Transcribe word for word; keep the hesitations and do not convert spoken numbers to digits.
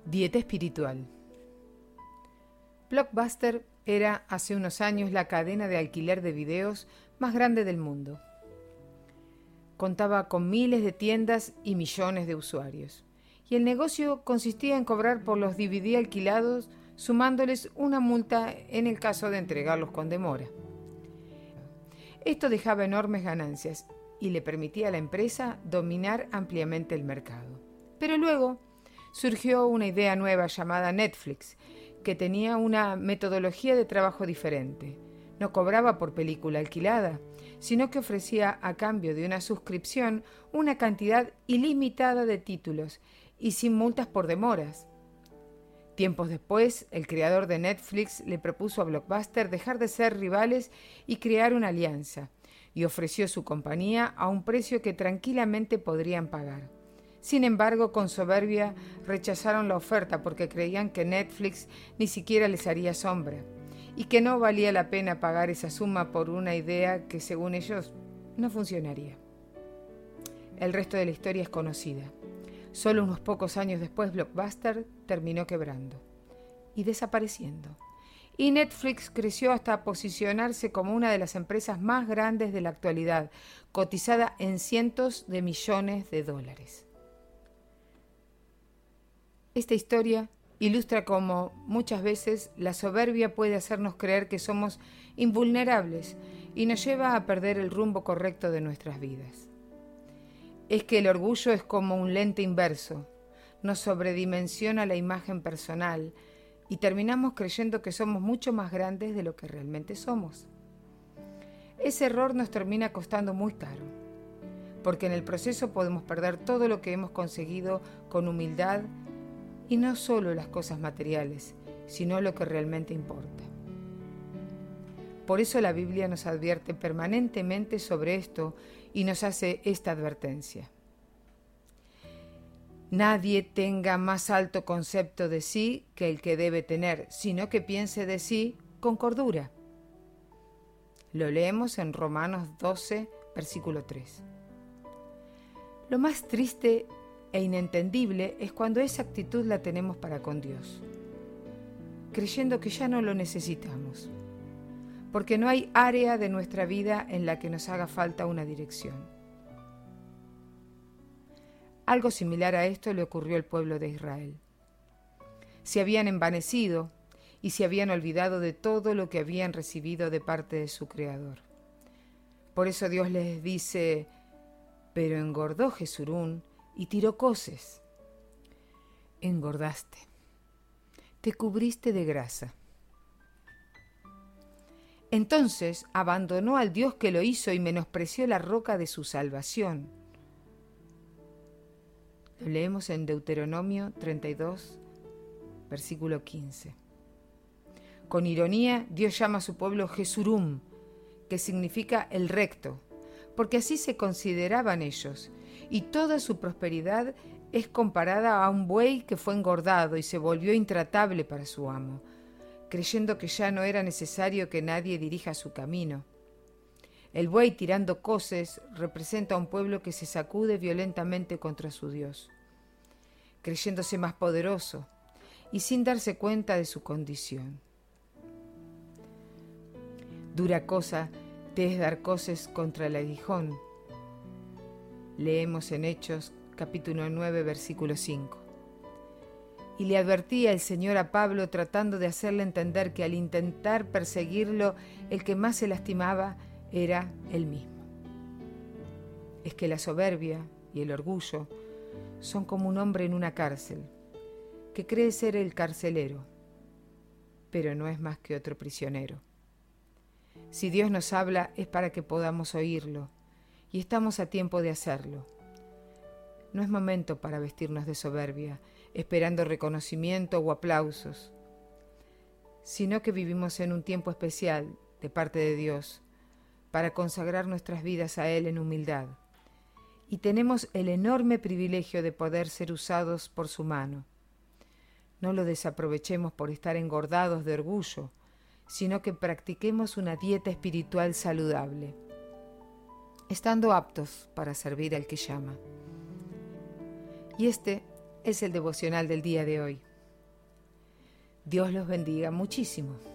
Dieta espiritual. Blockbuster era hace unos años la cadena de alquiler de videos más grande del mundo. Contaba con miles de tiendas y millones de usuarios. Y el negocio consistía en cobrar por los D V D alquilados, sumándoles una multa en el caso de entregarlos con demora. Esto dejaba enormes ganancias y le permitía a la empresa dominar ampliamente el mercado. Pero luego surgió una idea nueva llamada Netflix, que tenía una metodología de trabajo diferente. No cobraba por película alquilada, sino que ofrecía a cambio de una suscripción una cantidad ilimitada de títulos y sin multas por demoras. Tiempos después, el creador de Netflix le propuso a Blockbuster dejar de ser rivales y crear una alianza, y ofreció su compañía a un precio que tranquilamente podrían pagar. Sin embargo, con soberbia rechazaron la oferta porque creían que Netflix ni siquiera les haría sombra y que no valía la pena pagar esa suma por una idea que, según ellos, no funcionaría. El resto de la historia es conocida. Solo unos pocos años después, Blockbuster terminó quebrando y desapareciendo. Y Netflix creció hasta posicionarse como una de las empresas más grandes de la actualidad, cotizada en cientos de millones de dólares. Esta historia ilustra cómo muchas veces la soberbia puede hacernos creer que somos invulnerables y nos lleva a perder el rumbo correcto de nuestras vidas. Es que el orgullo es como un lente inverso, nos sobredimensiona la imagen personal y terminamos creyendo que somos mucho más grandes de lo que realmente somos. Ese error nos termina costando muy caro, porque en el proceso podemos perder todo lo que hemos conseguido con humildad y no solo las cosas materiales, sino lo que realmente importa. Por eso la Biblia nos advierte permanentemente sobre esto y nos hace esta advertencia. Nadie tenga más alto concepto de sí que el que debe tener, sino que piense de sí con cordura. Lo leemos en Romanos doce, versículo tres. Lo más triste e inentendible es cuando esa actitud la tenemos para con Dios, creyendo que ya no lo necesitamos, porque no hay área de nuestra vida en la que nos haga falta una dirección. Algo similar a esto le ocurrió al pueblo de Israel. Se habían envanecido y se habían olvidado de todo lo que habían recibido de parte de su Creador. Por eso Dios les dice: pero engordó Jesurún y tiró coces. Engordaste, te cubriste de grasa. Entonces abandonó al Dios que lo hizo y menospreció la roca de su salvación. Lo leemos en Deuteronomio treinta y dos, versículo quince. Con ironía, Dios llama a su pueblo Jesurum, que significa el recto, porque así se consideraban ellos, y toda su prosperidad es comparada a un buey que fue engordado y se volvió intratable para su amo, creyendo que ya no era necesario que nadie dirija su camino. El buey tirando coces representa a un pueblo que se sacude violentamente contra su Dios, creyéndose más poderoso y sin darse cuenta de su condición. Dura cosa te es dar coces contra el aguijón. Leemos en Hechos, capítulo nueve, versículo cinco. Y le advertía el Señor a Pablo tratando de hacerle entender que al intentar perseguirlo, el que más se lastimaba era él mismo. Es que la soberbia y el orgullo son como un hombre en una cárcel, que cree ser el carcelero, pero no es más que otro prisionero. Si Dios nos habla es para que podamos oírlo, y estamos a tiempo de hacerlo. No es momento para vestirnos de soberbia, esperando reconocimiento o aplausos, sino que vivimos en un tiempo especial de parte de Dios para consagrar nuestras vidas a Él en humildad, y tenemos el enorme privilegio de poder ser usados por su mano. No lo desaprovechemos por estar engordados de orgullo, sino que practiquemos una dieta espiritual saludable, estando aptos para servir al que llama. Y este es el devocional del día de hoy. Dios los bendiga muchísimo.